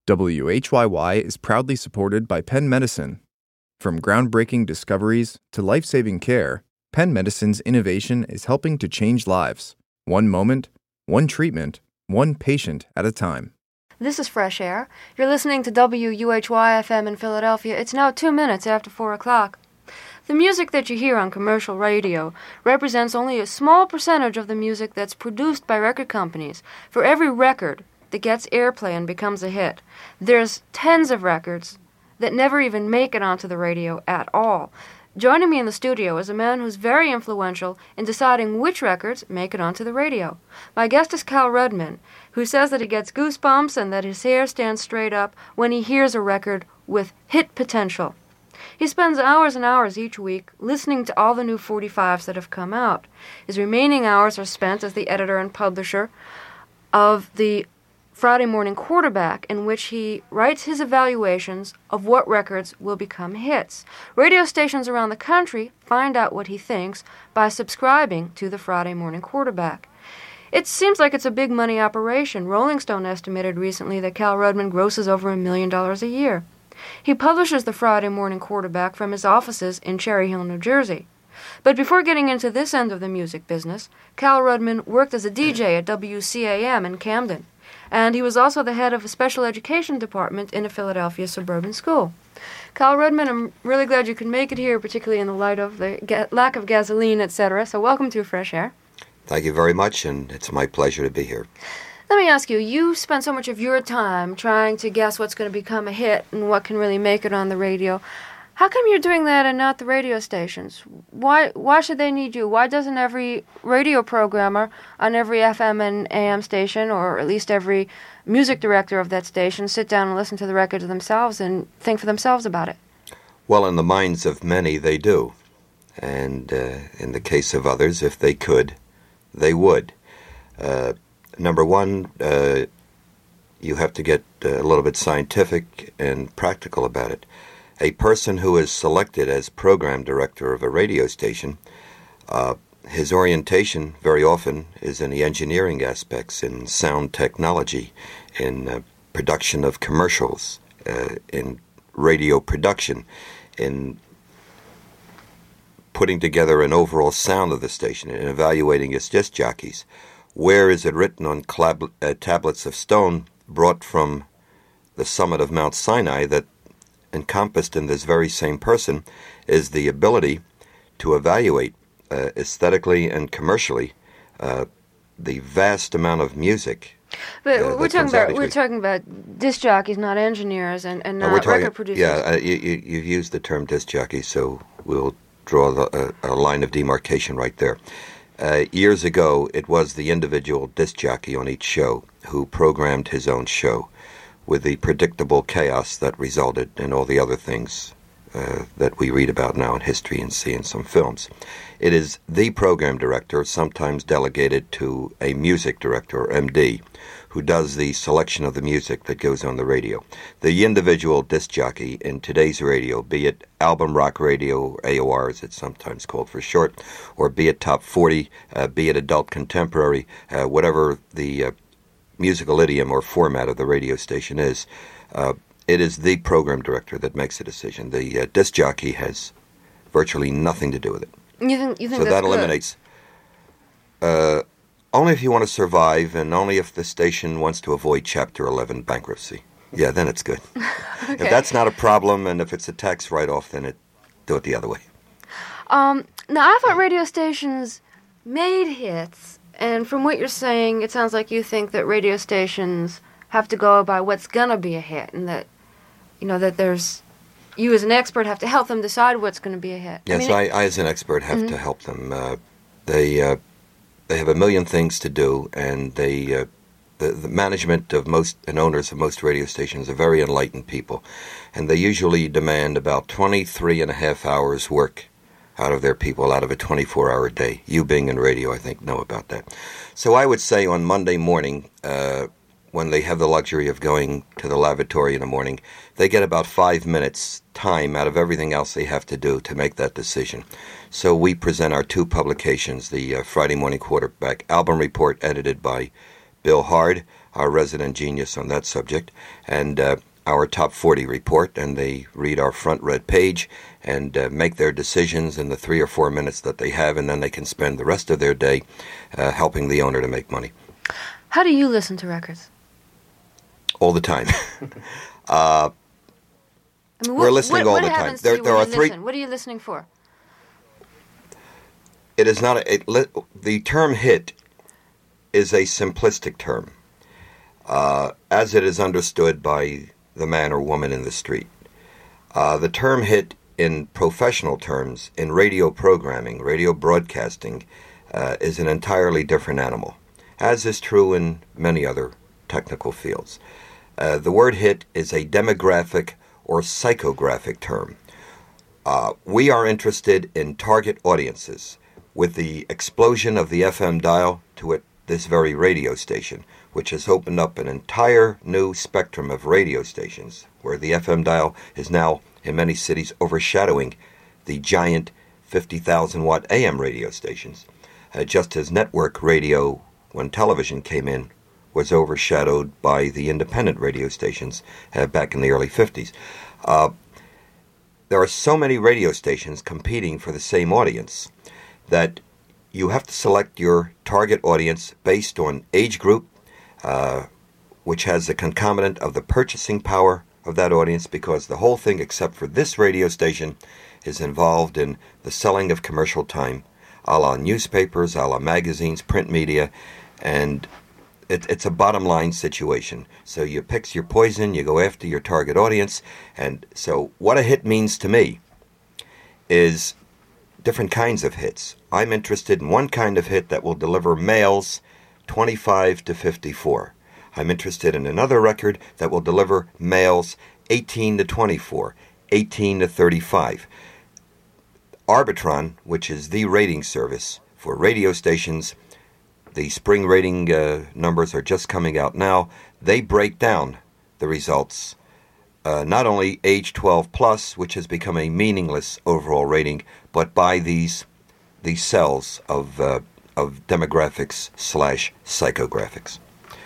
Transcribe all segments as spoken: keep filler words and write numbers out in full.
W H Y Y is proudly supported by Penn Medicine. From groundbreaking discoveries to life-saving care, Penn Medicine's innovation is helping to change lives, one moment, one treatment, one patient at a time. This is Fresh Air. You're listening to W U H Y F M in Philadelphia. It's now two minutes after four o'clock. The music that you hear on commercial radio represents only a small percentage of the music that's produced by record companies. For every record that gets airplay and becomes a hit, there's tens of records that never even make it onto the radio at all. Joining me in the studio is a man who's very influential in deciding which records make it onto the radio. My guest is Cal Rudman, who says that he gets goosebumps and that his hair stands straight up when he hears a record with hit potential. He spends hours and hours each week listening to all the new forty-fives that have come out. His remaining hours are spent as the editor and publisher of the Friday Morning Quarterback, in which he writes his evaluations of what records will become hits. Radio stations around the country find out what he thinks by subscribing to the Friday Morning Quarterback. It seems like it's a big money operation. Rolling Stone estimated recently that Cal Rudman grosses over a million dollars a year. He publishes the Friday Morning Quarterback from his offices in Cherry Hill, New Jersey. But before getting into this end of the music business, Cal Rudman worked as a D J at W C A M in Camden, and he was also the head of a special education department in a Philadelphia suburban school. Cal Rudman, I'm really glad you could make it here, particularly in the light of the ga- lack of gasoline, et cetera. So welcome to Fresh Air. Thank you very much, and it's my pleasure to be here. Let me ask you, you spend so much of your time trying to guess what's going to become a hit and what can really make it on the radio. How come you're doing that and not the radio stations? Why why should they need you? Why doesn't every radio programmer on every F M and A M station, or at least every music director of that station, sit down and listen to the records themselves and think for themselves about it? Well, in the minds of many, they do. And uh, in the case of others, if they could, they would. Uh, number one, uh, you have to get a little bit scientific and practical about it. A person who is selected as program director of a radio station, uh, his orientation very often is in the engineering aspects, in sound technology, in uh, production of commercials, uh, in radio production, in putting together an overall sound of the station, and evaluating its disc jockeys. Where is it written on clab- uh, tablets of stone brought from the summit of Mount Sinai that encompassed in this very same person is the ability to evaluate uh, aesthetically and commercially uh, the vast amount of music. But uh, we're talking about we're talking about disc jockeys, not engineers, and, and not we're talking, record producers. Yeah, uh, you, you, you've used the term disc jockey, so we'll draw the, a, a line of demarcation right there. Uh, years ago, it was the individual disc jockey on each show who programmed his own show, with the predictable chaos that resulted in all the other things uh, that we read about now in history and see in some films. It is the program director, sometimes delegated to a music director, or M D, who does the selection of the music that goes on the radio. The individual disc jockey in today's radio, be it album rock radio, or A O R as it's sometimes called for short, or be it top forty, uh, be it adult contemporary, uh, whatever the uh, musical idiom or format of the radio station is, uh, it is the program director that makes the decision. The uh, disc jockey has virtually nothing to do with it. You think, you think so that's that good? eliminates, uh, only if you want to survive and only if the station wants to avoid Chapter eleven bankruptcy. Yeah, then it's good. Okay. If that's not a problem and if it's a tax write-off, then it do it the other way. Um, now, I thought radio stations made hits. And from what you're saying, it sounds like you think that radio stations have to go by what's going to be a hit, and that, you know, that there's, you as an expert have to help them decide what's going to be a hit. Yes, I, mean, I, I as an expert have mm-hmm. to help them. Uh, they uh, they have a million things to do, and they uh, the, the management of most and owners of most radio stations are very enlightened people, and they usually demand about twenty-three and a half hours work out of their people, out of a twenty-four hour day. You being in radio, I think, know about that. So I would say on Monday morning, uh, when they have the luxury of going to the lavatory in the morning, they get about five minutes time out of everything else they have to do to make that decision. So we present our two publications, the uh, Friday Morning Quarterback Album Report, edited by Bill Hard, our resident genius on that subject, and uh, our top forty report, and they read our front red page and uh, make their decisions in the three or four minutes that they have, and then they can spend the rest of their day uh, helping the owner to make money. How do you listen to records? All the time. uh, I mean, what, we're listening what, all what the time. happens There, to you there when are you three. listen? What are you listening for? It is not a, it, li- the term hit is a simplistic term, uh, as it is understood by the man or woman in the street. Uh, the term hit in professional terms, in radio programming, radio broadcasting, uh, is an entirely different animal, as is true in many other technical fields. Uh, the word hit is a demographic or psychographic term. Uh, we are interested in target audiences. With the explosion of the F M dial to it, this very radio station, which has opened up an entire new spectrum of radio stations, where the F M dial is now, in many cities, overshadowing the giant fifty thousand watt A M radio stations, uh, just as network radio, when television came in, was overshadowed by the independent radio stations uh, back in the early fifties. Uh, there are so many radio stations competing for the same audience that you have to select your target audience based on age group, uh, which has the concomitant of the purchasing power of that audience, because the whole thing, except for this radio station, is involved in the selling of commercial time, a la newspapers, a la magazines, print media, and it, it's a bottom line situation. So you pick your poison, you go after your target audience, and so what a hit means to me is different kinds of hits. I'm interested in one kind of hit that will deliver males twenty-five to fifty-four. I'm interested in another record that will deliver males eighteen to twenty-four, eighteen to thirty-five. Arbitron, which is the rating service for radio stations, the spring rating uh, numbers are just coming out now. They break down the results. Uh, not only age twelve plus, which has become a meaningless overall rating, but by these these cells of uh, of demographics slash psychographics.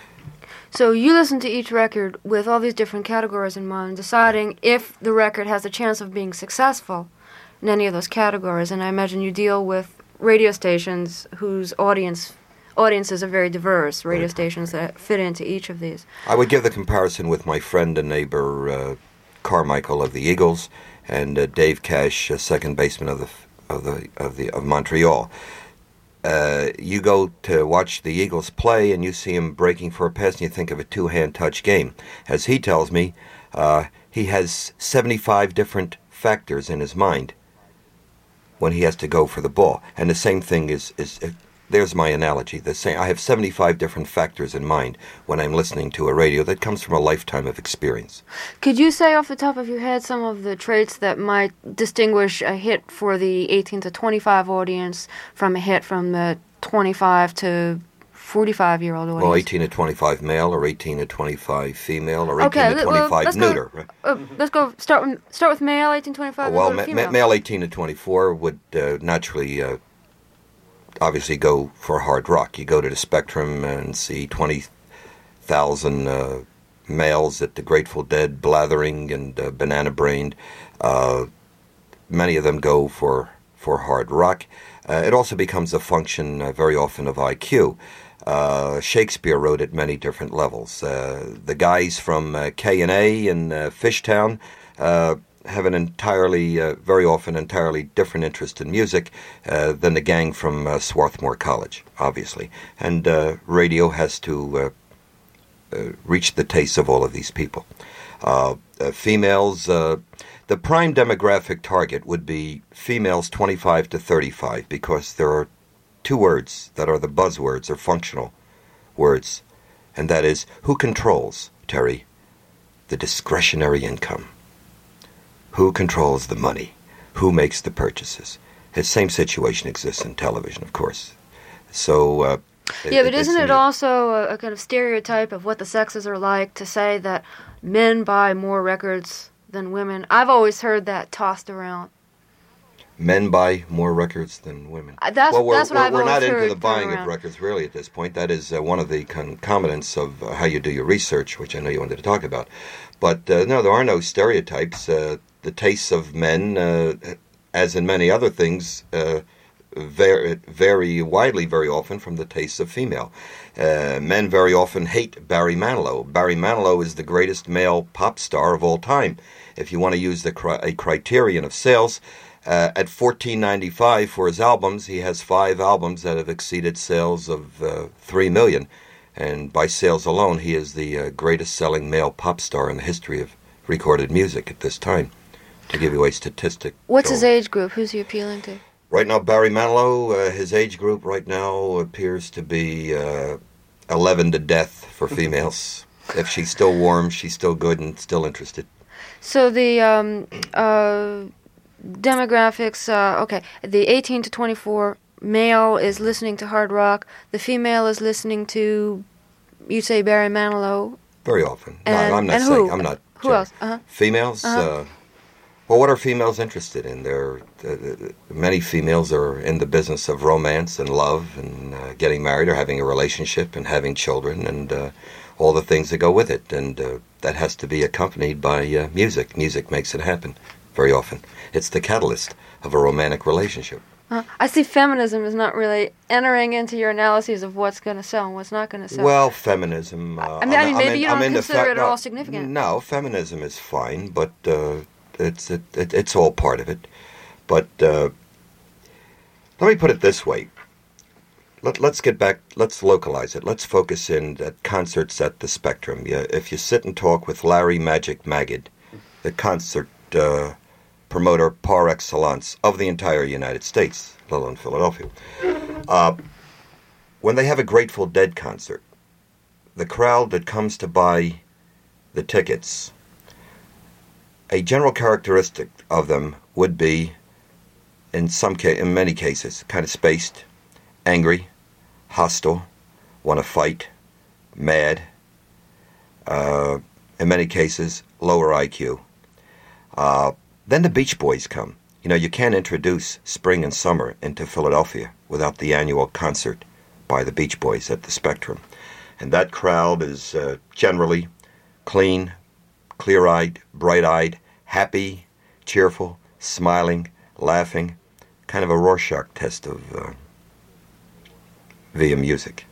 So you listen to each record with all these different categories in mind, deciding if the record has a chance of being successful in any of those categories. And I imagine you deal with radio stations whose audience audiences are very diverse, radio Right. stations that fit into each of these. I would give the comparison with my friend and neighbor uh, Carmichael of the Eagles and uh, Dave Cash, uh, second baseman of the of the of the of Montreal. Uh, you go to watch the Eagles play and you see him breaking for a pass and you think of a two-hand touch game. As he tells me, uh, he has seventy-five different factors in his mind when he has to go for the ball. And the same thing is is. Uh, There's my analogy. The same. I have seventy-five different factors in mind when I'm listening to a radio that comes from a lifetime of experience. Could you say off the top of your head some of the traits that might distinguish a hit for the eighteen to twenty-five audience from a hit from the twenty-five to forty-five-year-old audience? Well, eighteen to twenty-five male, or eighteen to twenty-five female, or eighteen Okay, to well, twenty-five let's neuter. Go, right? uh, let's go start with, start with male, eighteen to twenty-five, well, and go to ma- female. ma- male eighteen to twenty-four would uh, naturally... Uh, obviously go for hard rock. You go to the Spectrum and see twenty thousand uh, males at the Grateful Dead blathering and uh, banana-brained. Uh, many of them go for, for hard rock. Uh, it also becomes a function uh, very often of I Q. Uh, Shakespeare wrote at many different levels. Uh, the guys from uh, K and A in uh, Fishtown uh, have an entirely, uh, very often entirely different interest in music uh, than the gang from uh, Swarthmore College, obviously. And uh, radio has to uh, uh, reach the tastes of all of these people. Uh, uh, females, uh, the prime demographic target would be females twenty-five to thirty-five, because there are two words that are the buzzwords or functional words, and that is, who controls, Terry, the discretionary income? Who controls the money? Who makes the purchases? The same situation exists in television, of course. So, uh, yeah, it, but isn't it's, it also a, a kind of stereotype of what the sexes are like to say that men buy more records than women? I've always heard that tossed around. men buy more records than women. Uh, that's well, we're, that's what we're, I've we're always not into heard the buying going of around. records really at this point. That is uh, one of the concomitants of uh, how you do your research, which I know you wanted to talk about. But uh, no, there are no stereotypes. Uh, the tastes of men, uh, as in many other things, uh, vary, vary widely very often from the tastes of female. Uh, men very often hate Barry Manilow. Barry Manilow is the greatest male pop star of all time. If you want to use the cri- a criterion of sales, uh, at fourteen ninety-five for his albums, he has five albums that have exceeded sales of uh, three million. And by sales alone, he is the uh, greatest selling male pop star in the history of recorded music at this time, to give you a statistic. What's so, his age group? Who's he appealing to? Right now, Barry Manilow, uh, his age group right now appears to be uh, eleven to death for females. If she's still warm, she's still good and still interested. So the um, uh, demographics, uh, okay, the eighteen to twenty-four male is listening to hard rock. The female is listening to, you say Barry Manilow. Very often. And, no, I'm not and saying. who? I'm not. Who sure. else? Uh-huh. Females. Uh-huh. Uh, well, what are females interested in? There, uh, many females are in the business of romance and love and uh, getting married or having a relationship and having children and uh, all the things that go with it. And uh, that has to be accompanied by uh, music. Music makes it happen very often. It's the catalyst of a romantic relationship. Uh, I see feminism is not really entering into your analyses of what's going to sell and what's not going to sell. Well, feminism. Uh, I mean, I mean I'm- maybe I'm in- you don't I'm into consider fe- it at no, all significant. No, feminism is fine, but uh, it's it, it, it's all part of it. But uh, let me put it this way. Let, let's get back, let's localize it. Let's focus in at concerts at the Spectrum. Yeah, if you sit and talk with Larry Magic Magid, the concert uh, promoter par excellence of the entire United States, let alone Philadelphia, uh, when they have a Grateful Dead concert, the crowd that comes to buy the tickets, a general characteristic of them would be, in some ca- in many cases, kind of spaced, angry, hostile, want to fight, mad, uh, in many cases, lower I Q. Uh, then the Beach Boys come. You know, you can't introduce spring and summer into Philadelphia without the annual concert by the Beach Boys at the Spectrum. And that crowd is uh, generally clean, clear-eyed, bright-eyed, happy, cheerful, smiling, laughing, kind of a Rorschach test of uh, via music.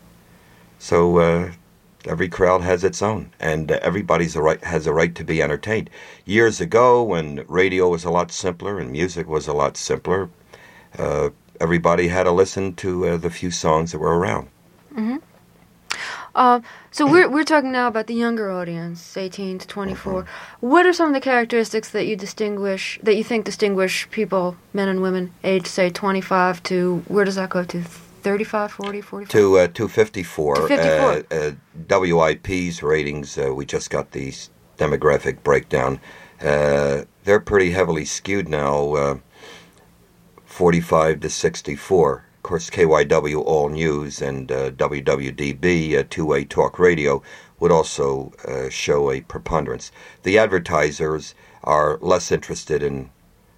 So uh, every crowd has its own, and uh, everybody's a right has a right to be entertained. Years ago, when radio was a lot simpler and music was a lot simpler, uh, everybody had to listen to uh, the few songs that were around. Mm-hmm. Uh, so we're we're talking now about the younger audience, eighteen to twenty-four. Mm-hmm. What are some of the characteristics that you distinguish, that you think distinguish people, men and women, aged say twenty-five to, where does that go to, thirty-five, forty, forty-five? To uh, two fifty-four. To fifty-four. Uh, uh, W I P's ratings, uh, we just got the demographic breakdown. Uh, they're pretty heavily skewed now, uh, forty-five to sixty-four. Of course, K Y W All News and uh, W W D B, uh, two-way talk radio, would also uh, show a preponderance. The advertisers are less interested in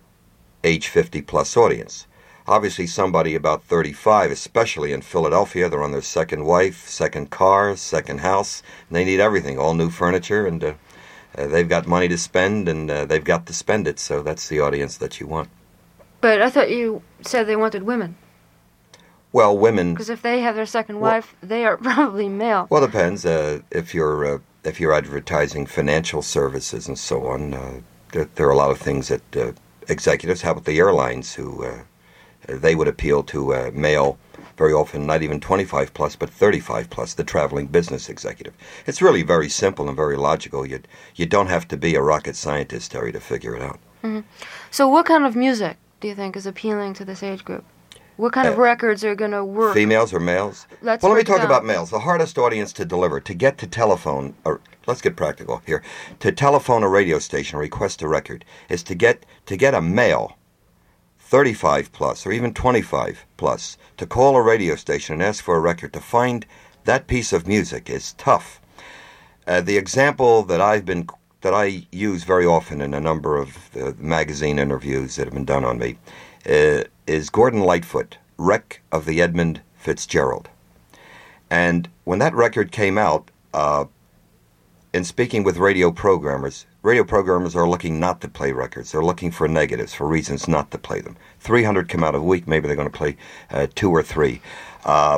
age fifty-plus audience. Obviously, somebody about thirty-five, especially in Philadelphia, they're on their second wife, second car, second house, and they need everything, all new furniture, and uh, uh, they've got money to spend, and uh, they've got to spend it, so that's the audience that you want. But I thought you said they wanted women. Well, women... Because if they have their second well, wife, they are probably male. Well, it depends. Uh, if you're uh, if you're advertising financial services and so on, uh, there, there are a lot of things that uh, executives, how about the airlines, who uh, they would appeal to uh, male, very often not even twenty-five plus, but thirty-five plus, the traveling business executive. It's really very simple and very logical. You you don't have to be a rocket scientist, Terry, to figure it out. Mm-hmm. So what kind of music do you think is appealing to this age group? What kind of uh, records are going to work? Females or males? Let's well, let me talk down. about males. The hardest audience to deliver, to get to telephone, or let's get practical here, to telephone a radio station, request a record, is to get to get a male, thirty-five plus, or even twenty-five plus, to call a radio station and ask for a record. To find that piece of music is tough. Uh, the example that I've been that I use very often in a number of uh, magazine interviews that have been done on me uh, is Gordon Lightfoot, Wreck of the Edmund Fitzgerald. And when that record came out, uh, in speaking with radio programmers, radio programmers are looking not to play records. They're looking for negatives, for reasons not to play them. three hundred come out a week. Maybe they're going to play uh, two or three. Uh,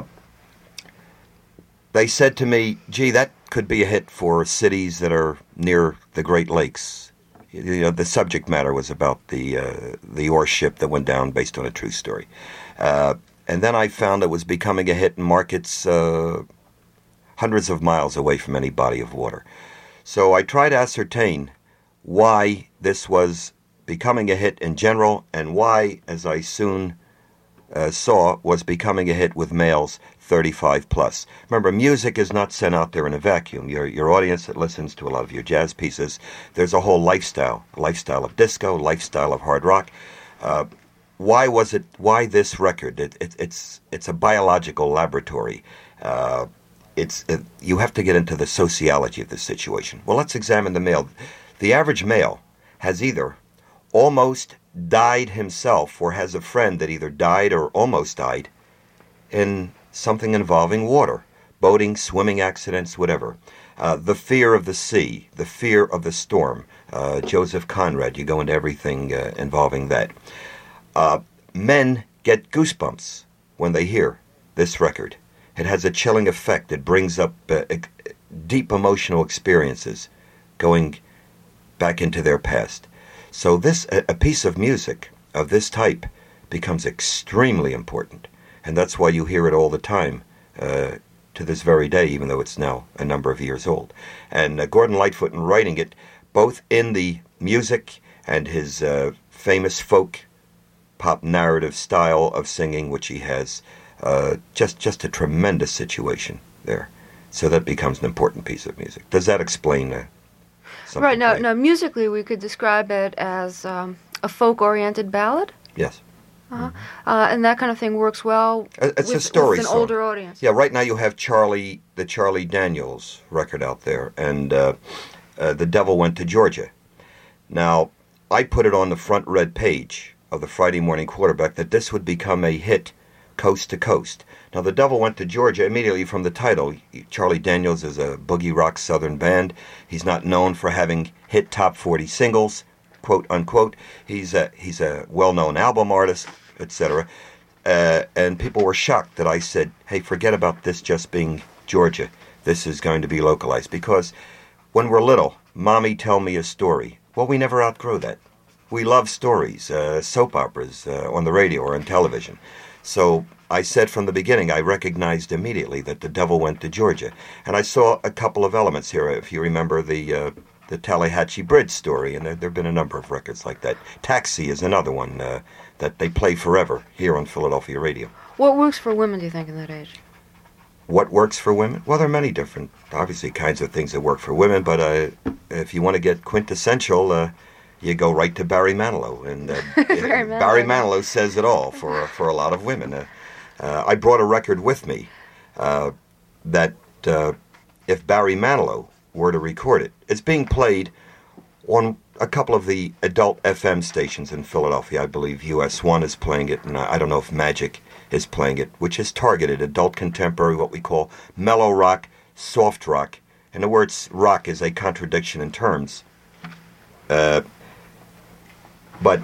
they said to me, gee, that could be a hit for cities that are near the Great Lakes. You know, the subject matter was about the uh, the ore ship that went down based on a true story. Uh, and then I found it was becoming a hit in markets uh, hundreds of miles away from any body of water. So I tried to ascertain why this was becoming a hit in general and why, as I soon uh, saw, was becoming a hit with males thirty-five plus. Remember, music is not sent out there in a vacuum. Your your audience that listens to a lot of your jazz pieces, there's a whole lifestyle, lifestyle of disco, lifestyle of hard rock. Uh, why was it, why this record? It, it, it's, it's a biological laboratory. Uh, It's it, you have to get into the sociology of this situation. Well, let's examine the male. The average male has either almost died himself or has a friend that either died or almost died in something involving water, boating, swimming accidents, whatever. Uh, the fear of the sea, the fear of the storm. Uh, Joseph Conrad, you go into everything uh, involving that. Uh, men get goosebumps when they hear this record. It has a chilling effect. It brings up uh, deep emotional experiences going back into their past. So this, a, a piece of music of this type becomes extremely important. And that's why you hear it all the time uh, to this very day, even though it's now a number of years old. And uh, Gordon Lightfoot, in writing it, both in the music and his uh, famous folk pop narrative style of singing, which he has, Uh, just just a tremendous situation there. So that becomes an important piece of music. Does that explain uh, something? Right, now, now musically we could describe it as um, a folk-oriented ballad? Yes. Uh-huh. Mm-hmm. Uh, and that kind of thing works well uh, it's with, a story with an song. older audience. Yeah, right now you have Charlie, the Charlie Daniels record out there, and uh, uh, The Devil Went to Georgia. Now, I put it on the front red page of the Friday Morning Quarterback that this would become a hit coast to coast. Now, The Devil Went to Georgia, immediately from the title, Charlie Daniels is a boogie rock southern band. He's not known for having hit top forty singles, quote unquote. He's a, he's a well-known album artist, et cetera. Uh, and people were shocked that I said, hey, forget about this just being Georgia. This is going to be localized. Because when we're little, Mommy tell me a story. Well, we never outgrow that. We love stories, uh, soap operas uh, on the radio or on television. So I said from the beginning, I recognized immediately that The Devil Went to Georgia. And I saw a couple of elements here. If you remember the uh, the Tallahatchie Bridge story, and there have been a number of records like that. Taxi is another one uh, that they play forever here on Philadelphia radio. What works for women, do you think, in that age? What works for women? Well, there are many different, obviously, kinds of things that work for women, but uh, if you want to get quintessential, uh, you go right to Barry Manilow, and uh, Barry, Manilow. Barry Manilow says it all for for a lot of women. Uh, uh, I brought a record with me uh, that uh, if Barry Manilow were to record it, it's being played on a couple of the adult F M stations in Philadelphia. I believe U S one is playing it, and I don't know if Magic is playing it, which is targeted adult contemporary, what we call mellow rock, soft rock. And the word rock is a contradiction in terms. Uh, But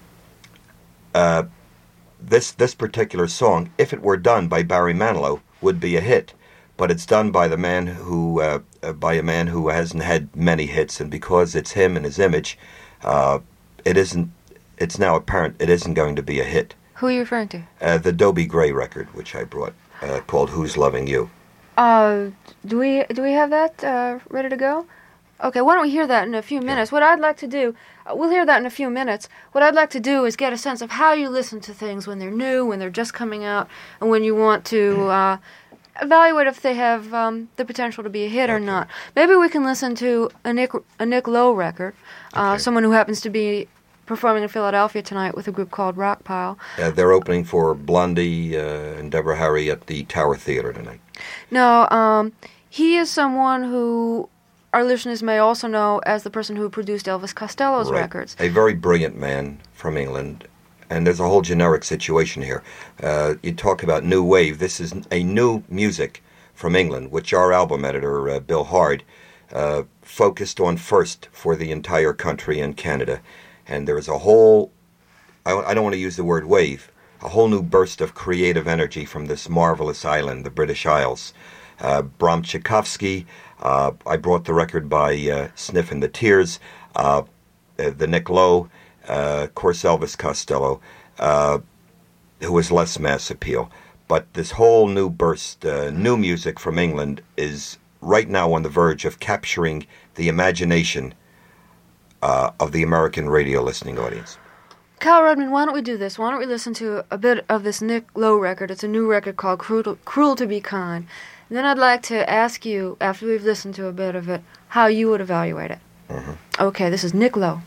uh, this this particular song, if it were done by Barry Manilow, would be a hit. But it's done by the man who uh, uh, by a man who hasn't had many hits, and because it's him and his image, uh, it isn't. It's now apparent it isn't going to be a hit. Who are you referring to? Uh, the Dobie Gray record, which I brought, uh, called "Who's Loving You." Uh, do we do we have that uh, ready to go? Okay, why don't we hear that in a few minutes? What I'd like to do, uh, we'll hear that in a few minutes. What I'd like to do is get a sense of how you listen to things when they're new, when they're just coming out, and when you want to uh, evaluate if they have um, the potential to be a hit or not. Maybe we can listen to a Nick a Nick Lowe record, uh, okay. someone who happens to be performing in Philadelphia tonight with a group called Rockpile. Uh, they're opening for Blondie uh, and Deborah Harry at the Tower Theater tonight. No, um, he is someone who our listeners may also know as the person who produced Elvis Costello's right. records. A very brilliant man from England, and there's a whole generic situation here. Uh, you talk about new wave. This is a new music from England, which our album editor, uh, Bill Hard, uh, focused on first for the entire country and Canada. And there's a whole, I, I don't want to use the word wave, a whole new burst of creative energy from this marvelous island, the British Isles. Uh, Bram Tchaikovsky, uh, I brought the record by uh, Sniffin' the Tears, uh, uh, the Nick Lowe, uh, of course Elvis Costello, uh, who was less mass appeal. But this whole new burst, uh, new music from England is right now on the verge of capturing the imagination uh, of the American radio listening audience. Cal Rudman, why don't we do this? Why don't we listen to a bit of this Nick Lowe record? It's a new record called Cruel, Cruel to Be Kind. And then I'd like to ask you, after we've listened to a bit of it, how you would evaluate it. Mm-hmm. Okay, this is Nick Lowe.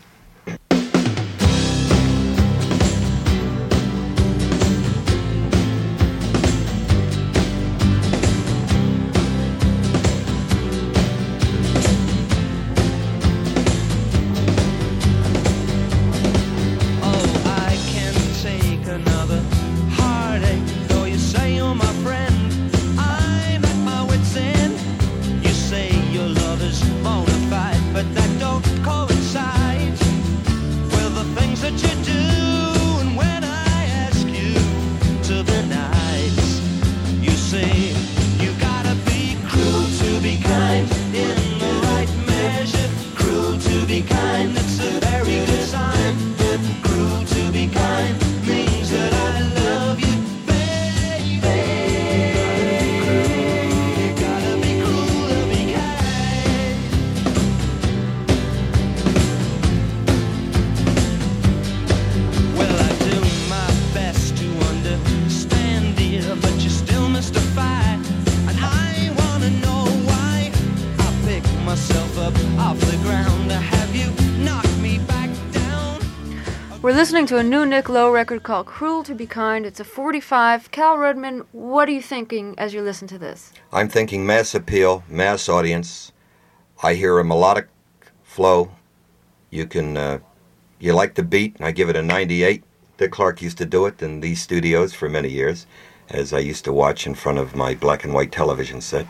We're listening to a new Nick Lowe record called Cruel to Be Kind. It's a forty-five. Cal Rudman, what are you thinking as you listen to this? I'm thinking mass appeal, mass audience. I hear a melodic flow. You can, uh, you like the beat, and I give it a ninety-eight. Dick Clark used to do it in these studios for many years, as I used to watch in front of my black and white television set.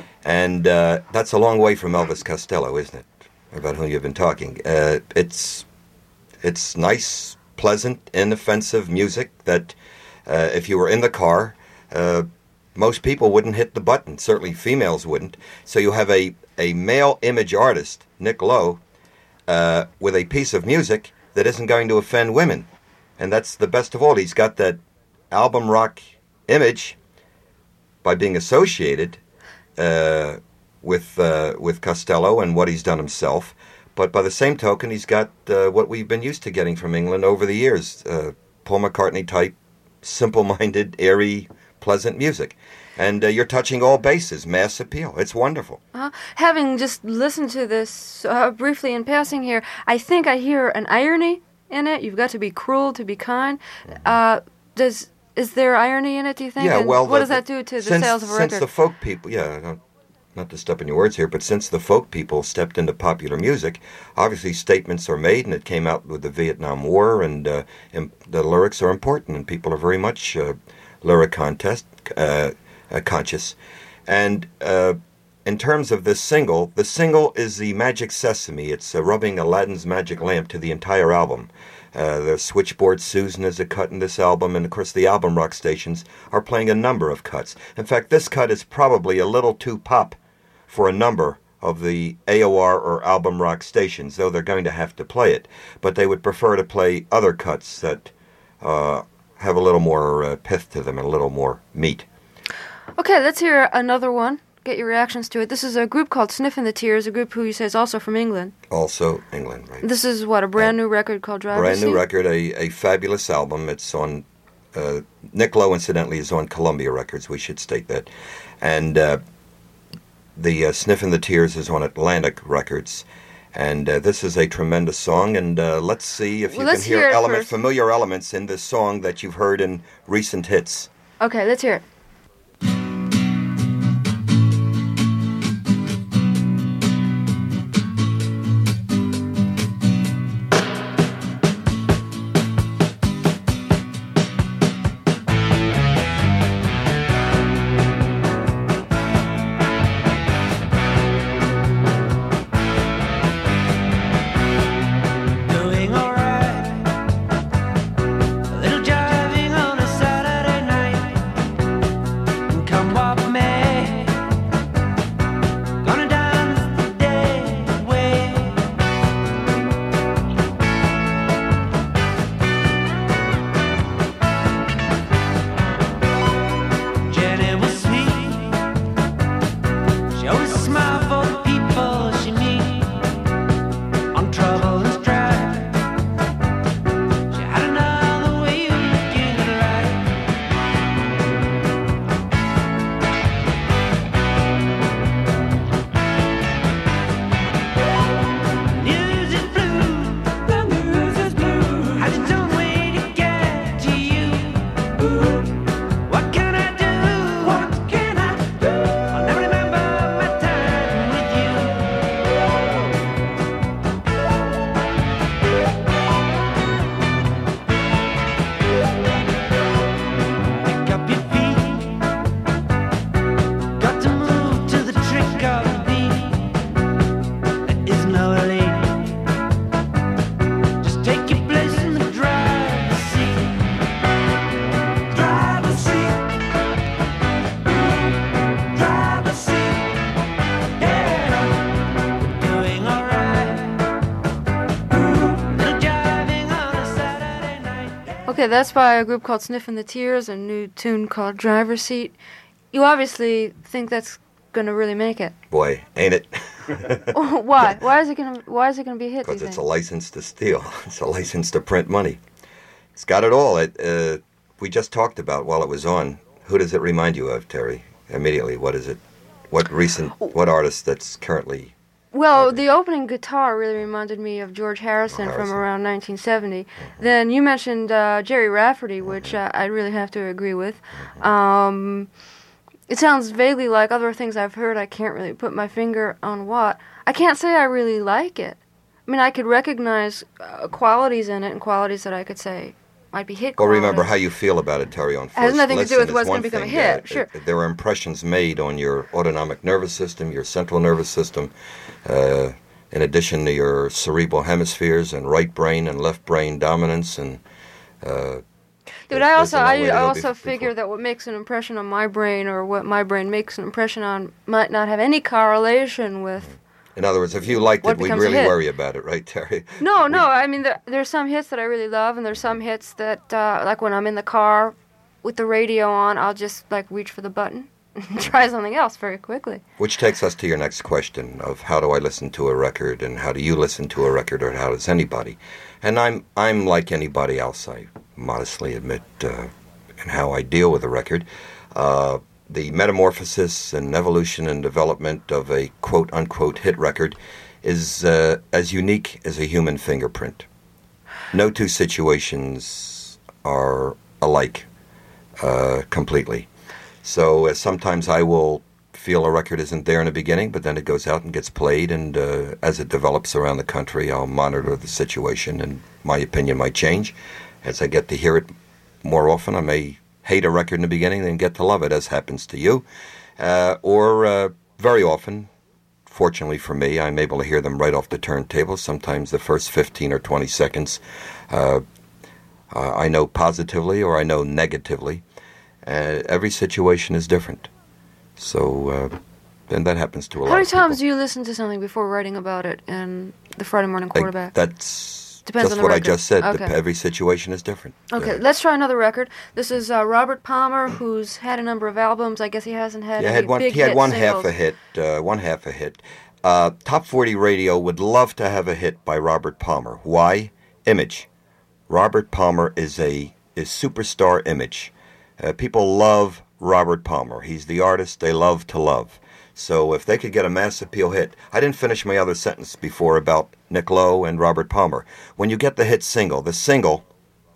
And uh, that's a long way from Elvis Costello, isn't it? About whom you've been talking. Uh, it's it's nice, pleasant, inoffensive music that uh, if you were in the car, uh, most people wouldn't hit the button. Certainly females wouldn't. So you have a, a male image artist, Nick Lowe, uh, with a piece of music that isn't going to offend women. And that's the best of all. He's got that album rock image by being associated uh, with uh, with Costello and what he's done himself. But by the same token, he's got uh, what we've been used to getting from England over the years. Uh, Paul McCartney type, simple-minded, airy, pleasant music. And uh, you're touching all bases, mass appeal. It's wonderful. Uh, having just listened to this uh, briefly in passing here, I think I hear an irony in it. You've got to be cruel to be kind. Mm-hmm. Uh, does is there irony in it, do you think? Yeah, and well... what the, does that do to the since, sales of a record? Since the folk people... Yeah, not, not to step in your words here, but since the folk people stepped into popular music, obviously statements are made, and it came out with the Vietnam War, and, uh, and the lyrics are important, and people are very much uh, lyric contest, uh, uh, conscious. And uh, in terms of this single, the single is the Magic Sesame. It's uh, rubbing Aladdin's magic lamp to the entire album. Uh, the Switchboard Susan is a cut in this album, and of course the album rock stations are playing a number of cuts. In fact, this cut is probably a little too pop for a number of the A O R or album rock stations, though they're going to have to play it. But they would prefer to play other cuts that uh, have a little more uh, pith to them and a little more meat. Okay, let's hear another one. Get your reactions to it. This is a group called Sniffin' the Tears, a group who you say is also from England. Also England, right. This is, what, a brand new record called Drive Brand to new See? record, a, a fabulous album. It's on, uh, Nick Lowe, incidentally, is on Columbia Records, we should state that. And uh, the uh, Sniffin' the Tears is on Atlantic Records. And uh, this is a tremendous song, and uh, let's see if well, you can hear, hear element, familiar elements in this song that you've heard in recent hits. Okay, let's hear it. Okay, that's by a group called Sniffin' the Tears, a new tune called Driver's Seat. You obviously think that's gonna really make it. Boy, ain't it? Why? Why is it gonna? Why is it gonna be a hit? Because do you it's think? a license to steal. It's a license to print money. It's got it all. It, uh, we just talked about while it was on. Who does it remind you of, Terry? Immediately, what is it? What recent? What artist that's currently? Well, the opening guitar really reminded me of George Harrison, Harrison. from around nineteen seventy. Mm-hmm. Then you mentioned uh, Jerry Rafferty, which uh, I really have to agree with. Mm-hmm. Um, it sounds vaguely like other things I've heard. I can't really put my finger on what. I can't say I really like it. I mean, I could recognize uh, qualities in it and qualities that I could say might be hit Well, qualities. remember how you feel about it, Terry, on first It has nothing to do listen with is what's one going to become a thing. hit, Uh, sure. uh, There are impressions made on your autonomic nervous system, your central nervous system, uh, in addition to your cerebral hemispheres and right brain and left brain dominance. And uh, Dude, there's- I there's also a long I, way to I go also bef- figure before- that what makes an impression on my brain or what my brain makes an impression on might not have any correlation with. In other words, if you liked What it, we'd becomes a really hit? worry about it, right, Terry? No, We- no. I mean, there, there's some hits that I really love, and there's some hits that, uh, like when I'm in the car with the radio on, I'll just like reach for the button and try something else very quickly. Which takes us to your next question of how do I listen to a record, and how do you listen to a record, or how does anybody? And I'm I'm like anybody else, I modestly admit, uh, in how I deal with a record. Uh, the metamorphosis and evolution and development of a quote-unquote hit record is uh, as unique as a human fingerprint. No two situations are alike uh, completely. So uh, sometimes I will feel a record isn't there in the beginning, but then it goes out and gets played, and uh, as it develops around the country, I'll monitor the situation, and my opinion might change. As I get to hear it more often, I may hate a record in the beginning, then get to love it, as happens to you. Uh, or uh, very often, fortunately for me, I'm able to hear them right off the turntable. Sometimes the first fifteen or twenty seconds uh, uh, I know positively or I know negatively. Uh, every situation is different. So, uh, and that happens to a lot How many of people. times do you listen to something before writing about it in the Friday Morning Like, Quarterback? that's Depends just on the what I record. just said. Okay. Dep- Every situation is different. Okay, Uh, let's try another record. This is uh, Robert Palmer, who's had a number of albums. I guess he hasn't had yeah, any had one, big he had hit one singles. half a hit. Uh, one half a hit. Uh, Top forty Radio would love to have a hit by Robert Palmer. Why? Image. Robert Palmer is a is superstar image. Uh, people love Robert Palmer. He's the artist they love to love. So if they could get a mass appeal hit, I didn't finish my other sentence before about Nick Lowe and Robert Palmer. When you get the hit single, the single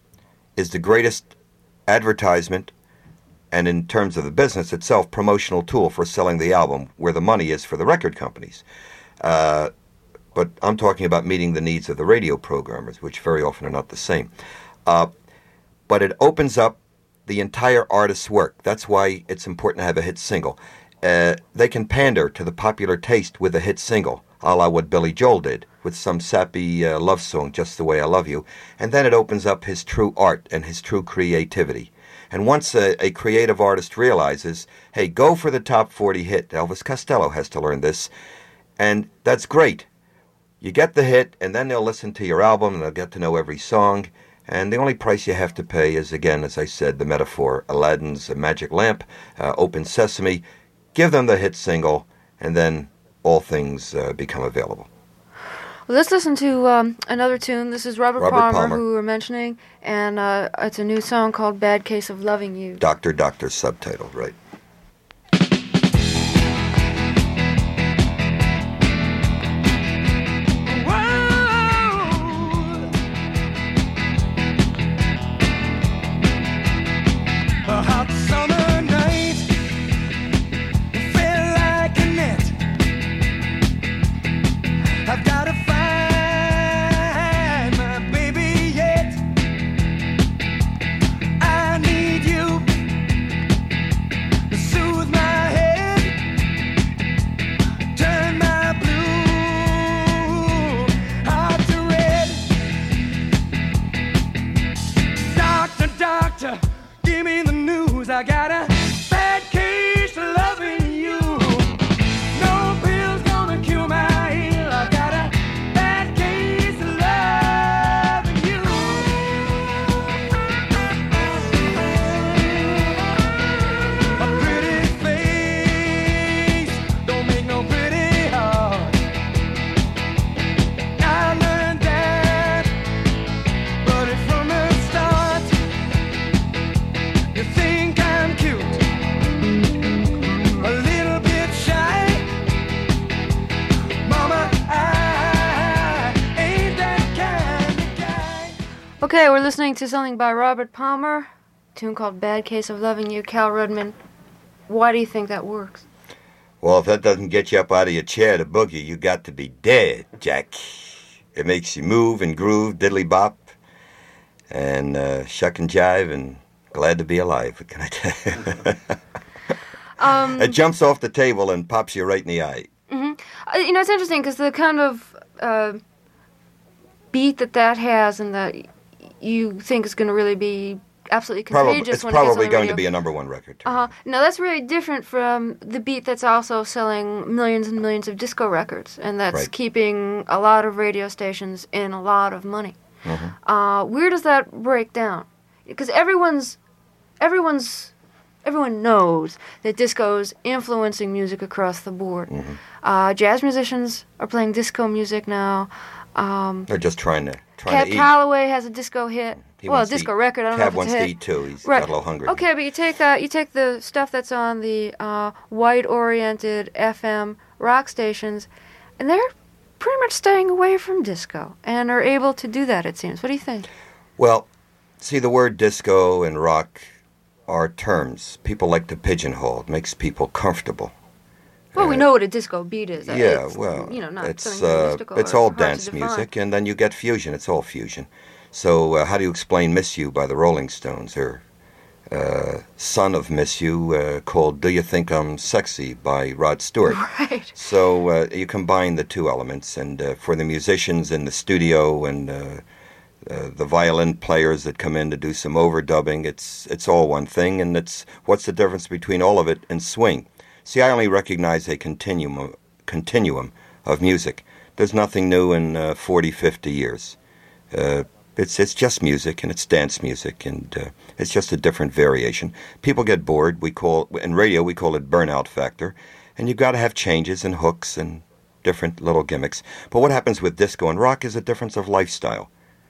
is the greatest advertisement, and in terms of the business itself, promotional tool for selling the album, where the money is for the record companies. Uh, but I'm talking about meeting the needs of the radio programmers, which very often are not the same. Uh, but it opens up the entire artist's work. That's why it's important to have a hit single. Uh, they can pander to the popular taste with a hit single, a la what Billy Joel did, with some sappy uh, love song, Just the Way I Love You, and then it opens up his true art and his true creativity. And once a, a creative artist realizes, hey, go for the top forty hit, Elvis Costello has to learn this, and that's great. You get the hit, and then they'll listen to your album, and they'll get to know every song, and the only price you have to pay is, again, as I said, the metaphor, Aladdin's magic lamp, uh, open sesame. Give them the hit single, and then all things uh, become available. Well, let's listen to um, another tune. This is Robert, Robert Palmer, Palmer. who we were mentioning, and uh, it's a new song called Bad Case of Loving You. Doctor, Doctor subtitle, right? A hot summer night, it felt like a net. I've got to find my baby yet. I need you Okay, we're listening to something by Robert Palmer, a tune called Bad Case of Loving You. Cal Rudman, why do you think that works? Well, if that doesn't get you up out of your chair to boogie, you got to be dead, Jack. It makes you move and groove, diddly bop, and uh, shuck and jive, and glad to be alive. What can I tell you? um, it jumps off the table and pops you right in the eye. Mm-hmm. Uh, you know, it's interesting because the kind of uh, beat that that has, and that you think is going to really be absolutely contagious. Probably, it's when probably it gets going radio. to be a number one record. Uh huh. Now that's really different from the beat that's also selling millions and millions of disco records, and that's Right. keeping a lot of radio stations in a lot of money. Mm-hmm. Uh, where does that break down? Because everyone's, everyone's, everyone knows that disco is influencing music across the board. Mm-hmm. Uh, jazz musicians are playing disco music now. Um, They're just trying to trying Cab to eat. Calloway has a disco hit. He well, a wants to disco eat. record. I don't Cab know if it's wants a to hit. eat too. He's Right. got a little hungry. Okay, but you take uh, you take the stuff that's on the uh, white-oriented F M rock stations, and they're pretty much staying away from disco and are able to do that. It seems. What do you think? Well, see, the word disco and rock are terms. People like to pigeonhole. It makes people comfortable. Well, we Uh, know what a disco beat is. Yeah, It's, well, you know, not it's something very uh, mystical it's or all hard to dance define. music, and then you get fusion. It's all fusion. So, uh, how do you explain "Miss You" by the Rolling Stones, or uh, "Son of Miss You" uh, called "Do You Think I'm Sexy" by Rod Stewart? Right. So uh, you combine the two elements, and uh, for the musicians in the studio and uh, uh, the violin players that come in to do some overdubbing, it's it's all one thing. And it's what's the difference between all of it and swing? See, I only recognize a continuum of, continuum of music. There's nothing new in uh, forty, fifty years. Uh, it's it's just music, and it's dance music, and uh, it's just a different variation. People get bored. We call in radio we call it burnout factor, and you've got to have changes and hooks and different little gimmicks. But what happens with disco and rock is a difference of lifestyle.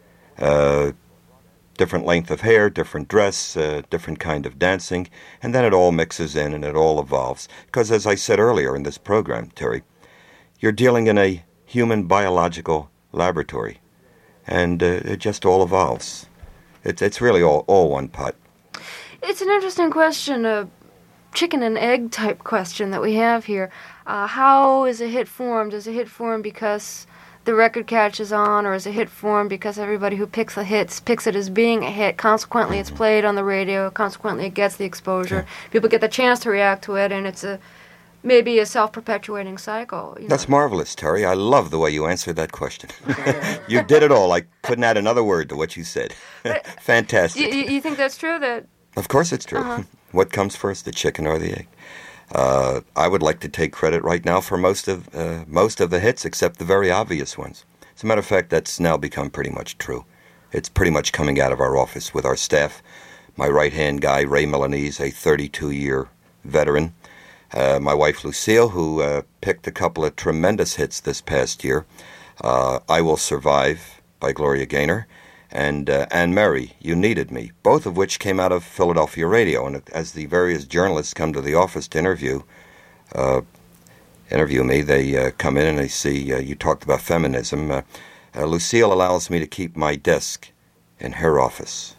Uh, different length of hair, different dress, uh, different kind of dancing, and then it all mixes in and it all evolves. Because as I said earlier in this program, Terry, you're dealing in a human biological laboratory, and uh, it just all evolves. It's it's really all, all one pot. It's an interesting question, a chicken and egg type question that we have here. Uh, how is a hit formed? Is a hit formed because the record catches on, or is a hit formed because everybody who picks the hits picks it as being a hit? Consequently, it's played on the radio. Consequently, it gets the exposure. People get the chance to react to it, and it's a maybe a self-perpetuating cycle. You know? That's marvelous, Terry. I love the way you answered that question. You did it all. I couldn't add another word to what you said. Fantastic. You, you, you think that's true? That Of course it's true. Uh-huh. What comes first, the chicken or the egg? Uh, I would like to take credit right now for most of uh, most of the hits, except the very obvious ones. As a matter of fact, that's now become pretty much true. It's pretty much coming out of our office with our staff. My right-hand guy, Ray Milanese, a thirty-two-year veteran. Uh, my wife, Lucille, who uh, picked a couple of tremendous hits this past year. Uh, I Will Survive by Gloria Gaynor. And uh, Anne Mary, You Needed Me, both of which came out of Philadelphia radio. And as the various journalists come to the office to interview uh, interview me, they uh, come in and they see uh, you talked about feminism. Uh, uh, Lucille allows me to keep my desk in her office.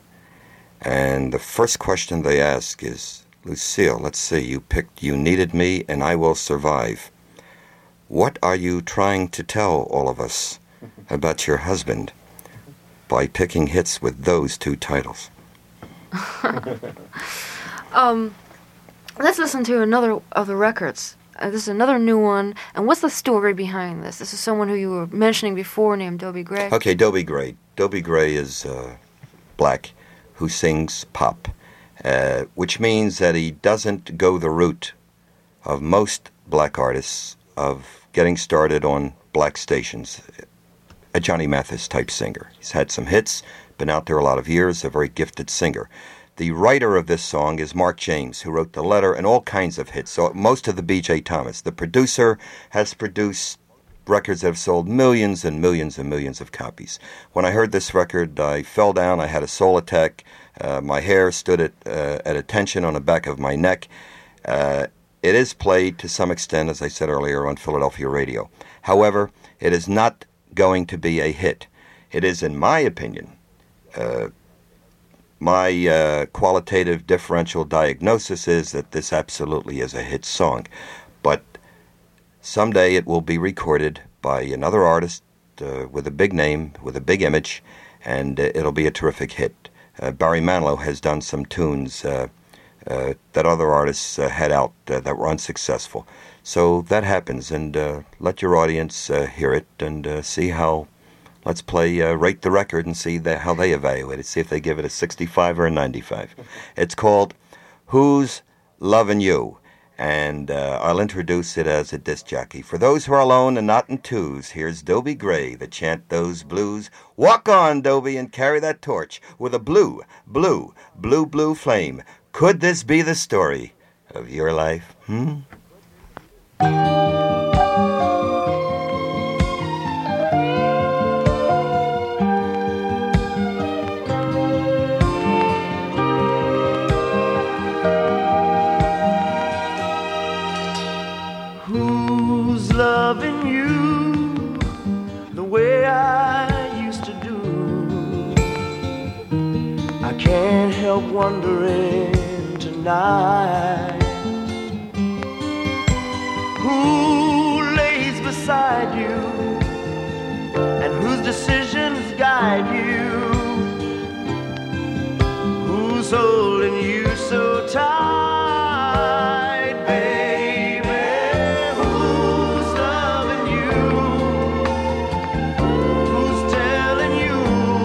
And the first question they ask is, Lucille, let's see, you picked You Needed Me and I Will Survive. What are you trying to tell all of us about your husband by picking hits with those two titles? um, let's listen to another of the records. Uh, this is another new one. And what's the story behind this? This is someone who you were mentioning before named Dobie Gray. Okay, Dobie Gray. Dobie Gray is uh, black who sings pop, uh, which means that he doesn't go the route of most black artists of getting started on black stations. A Johnny Mathis type singer. He's had some hits, been out there a lot of years, a very gifted singer. The writer of this song is Mark James, who wrote the letter and all kinds of hits. So most of the B J Thomas. The producer has produced records that have sold millions and millions and millions of copies. When I heard this record, I fell down. I had a soul attack. Uh, my hair stood at, uh, at attention on the back of my neck. Uh, it is played to some extent, as I said earlier, on Philadelphia radio. However, it is not going to be a hit. It is, in my opinion, Uh, my uh, qualitative differential diagnosis is that this absolutely is a hit song, but someday it will be recorded by another artist uh, with a big name, with a big image, and uh, it'll be a terrific hit. Uh, Barry Manilow has done some tunes uh, uh, that other artists uh, had out uh, that were unsuccessful. So that happens, and uh, let your audience uh, hear it and uh, see how. Let's play uh, Rate the Record and see the, how they evaluate it. See if they give it a sixty-five or a ninety-five. It's called Who's Lovin' You? And uh, I'll introduce it as a disc jockey. For those who are alone and not in twos, here's Dobie Gray that chant those blues. Walk on, Dobie, and carry that torch with a blue, blue, blue, blue flame. Could this be the story of your life? Hmm? Who's loving you the way I used to do? I can't help wondering tonight. Who lays beside you and whose decisions guide you? Who's holding you so tight, baby? Who's loving you? Who's telling you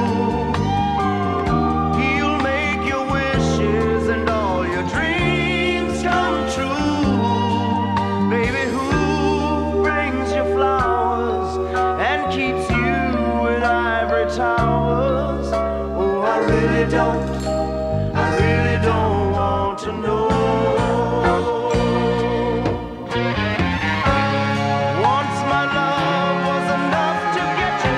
he'll make your wishes and all your dreams come true? Baby, who brings you flowers and keeps you in ivory towers? Oh, I really don't, I really don't want to know. Once my love was enough to get you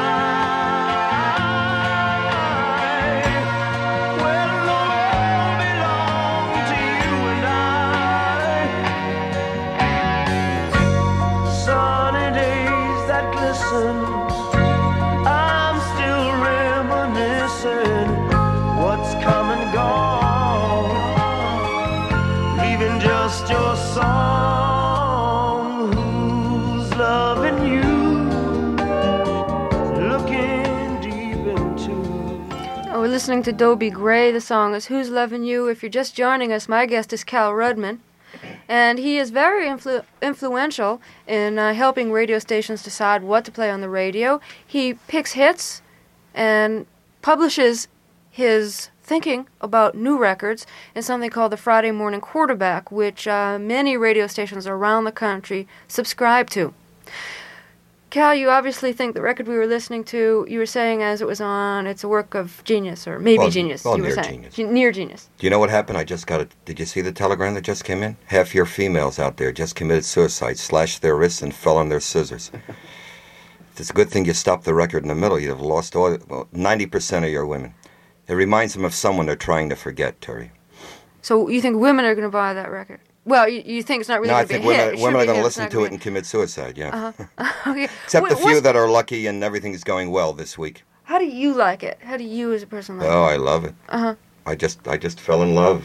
mine. Well, the world belonged to you and I. Sunny days that glisten, I'm still reminiscing. What's come and gone, leaving just your song. Who's loving you, looking deep into. Oh, we're listening to Dobie Gray. The song is Who's Lovin' You? If you're just joining us, my guest is Cal Rudman, and he is very influ- influential in uh, helping radio stations decide what to play on the radio. He picks hits and publishes his thinking about new records in something called the Friday Morning Quarterback, which uh, many radio stations around the country subscribe to. Cal, you obviously think the record we were listening to, you were saying as it was on, it's a work of genius, or maybe Well, genius, well, you were near saying. genius. Ge- Near genius. Do you know what happened? I just got it. Did you see the telegram that just came in? Half your females out there just committed suicide, slashed their wrists, and fell on their scissors. It's a good thing you stopped the record in the middle. You'd have lost all, well, ninety percent of your women. It reminds them of someone they're trying to forget, Terry. So you think women are going to buy that record? Well, you, you think it's not really No, I going to be think a hit. women, It women should are be going a to hit. It's listen not to gonna it and commit suicide, yeah. Uh-huh. Okay. Except Wh- the few what's- that are lucky and everything's going well this week. How do you like it? How do you as a person like Oh, it? I love it. Uh-huh. I just I just fell in love.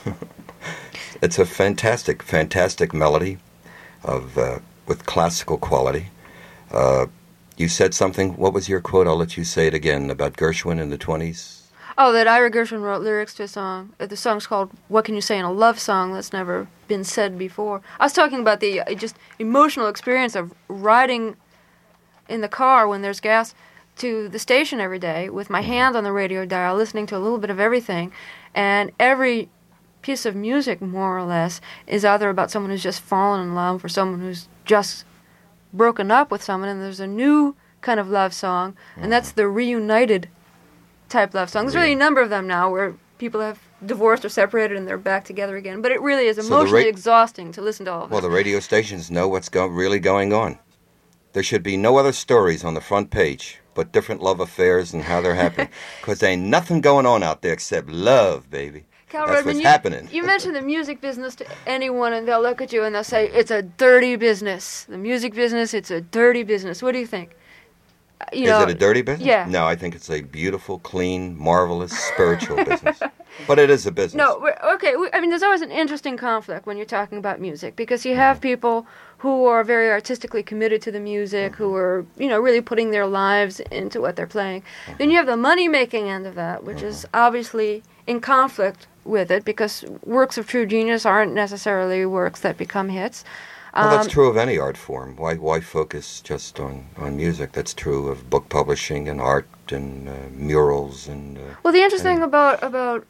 It's a fantastic, fantastic melody of uh, with classical quality. Uh, you said something. What was your quote? I'll let you say it again about Gershwin in the twenties. Oh, that Ira Gershwin wrote lyrics to a song. Uh, The song's called "What Can You Say in a Love Song That's Never Been Said Before." I was talking about the uh, just emotional experience of riding in the car when there's gas to the station every day with my hand on the radio dial, listening to a little bit of everything, and every piece of music, more or less, is either about someone who's just fallen in love or someone who's just broken up with someone, and there's a new kind of love song, and that's the reunited type love song. There's really a number of them now where people have divorced or separated and they're back together again, but it really is the emotionally ra- exhausting to listen to all of Well, them. the radio stations know what's go- really going on. There should be no other stories on the front page but different love affairs and how they're happening, because there ain't nothing going on out there except love, baby. Cal That's Rudman, what's you, happening. you mention the music business to anyone and they'll look at you and they'll say, it's a dirty business. The music business, it's a dirty business. What do you think? You Is know, it a dirty business? Yeah. No, I think it's a beautiful, clean, marvelous, spiritual business. But it is a business. No, we're- okay. we- I mean, there's always an interesting conflict when you're talking about music because you have people who are very artistically committed to the music, who are, you know, really putting their lives into what they're playing. Then you have the money-making end of that, which is obviously in conflict with it because works of true genius aren't necessarily works that become hits. Well, that's Um, true of any art form. Why why focus just on, on music? That's true of book publishing and art and uh, murals and... Uh, Well, the interesting and- about about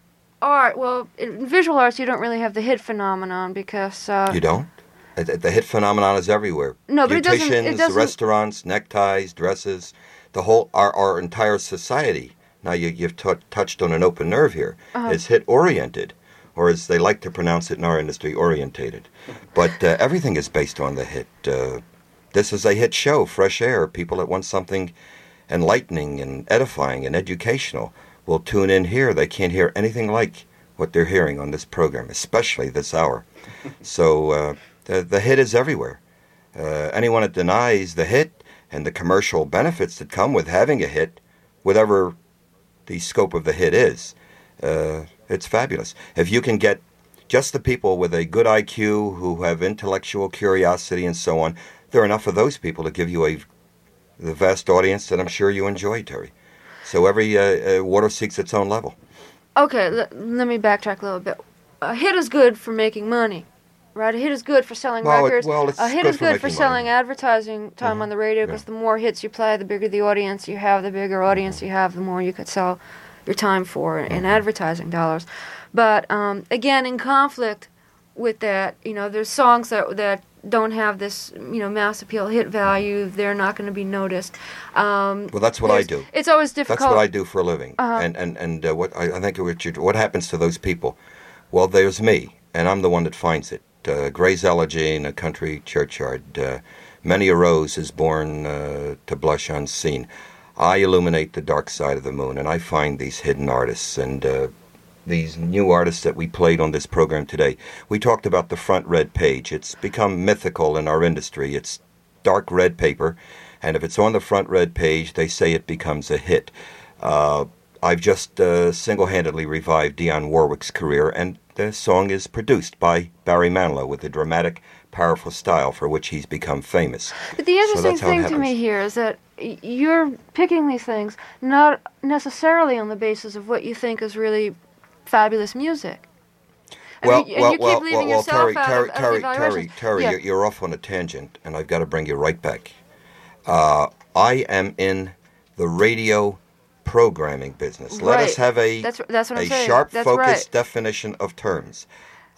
art, well, in visual arts, you don't really have the hit phenomenon because uh, You don't? Uh, The the hit phenomenon is everywhere. No, but it doesn't- it Beauticians, doesn't- restaurants, neckties, dresses, the whole, our, our entire society, now you, you've t- touched on an open nerve here, Uh-huh. is hit-oriented, or as they like to pronounce it in our industry, orientated. But uh, everything is based on the hit. Uh, this is a hit show, Fresh Air. People that want something enlightening and edifying and educational will tune in here. They can't hear anything like what they're hearing on this program, especially this hour. So uh, the, the hit is everywhere. Uh, anyone that denies the hit and the commercial benefits that come with having a hit, whatever the scope of the hit is, uh, it's fabulous. If you can get just the people with a good I Q who have intellectual curiosity and so on, there are enough of those people to give you a the vast audience that I'm sure you enjoy, Terry. So every uh, uh, water seeks its own level. Okay, l- let me backtrack a little bit. A hit is good for making money, right? A hit is good for selling Well, it- records. well, it's a hit good is for good for making selling money. advertising time Mhm, on the radio because yeah. the more hits you play, the bigger the audience you have. The bigger audience you have, the more you could sell your time for in Mm-hmm. advertising dollars. But um, again, in conflict with that, you know, there's songs that that don't have this, you know, mass appeal hit value. They're not going to be noticed. Um, Well, that's what I there's- do. It's always difficult. That's what I do for a living. Uh-huh. And and and uh, what I, I think what, you, what happens to those people? Well, there's me, and I'm the one that finds it. Uh, Gray's Elegy in a country churchyard. Uh, Many a rose is born uh, to blush unseen. I illuminate the dark side of the moon, and I find these hidden artists and uh, these new artists that we played on this program today. We talked about the front red page. It's become mythical in our industry. It's dark red paper, and if it's on the front red page, they say it becomes a hit. Uh, I've just uh, single-handedly revived Dionne Warwick's career, and the song is produced by Barry Manilow with a dramatic, powerful style for which he's become famous. But the So interesting that's how it thing to me happens. here is that y- you're picking these things not necessarily on the basis of what you think is really fabulous music. I Well, mean, and well, you keep well, leaving well, well, yourself Terry, out Terry, of, of the Terry, Terry, evaluations. Terry, Yeah. you're, you're off on a tangent, and I've got to bring you right back. Uh, I am in the radio programming business. Let us Right. have a That's that's what a I'm saying. sharp, That's focused right. definition of terms.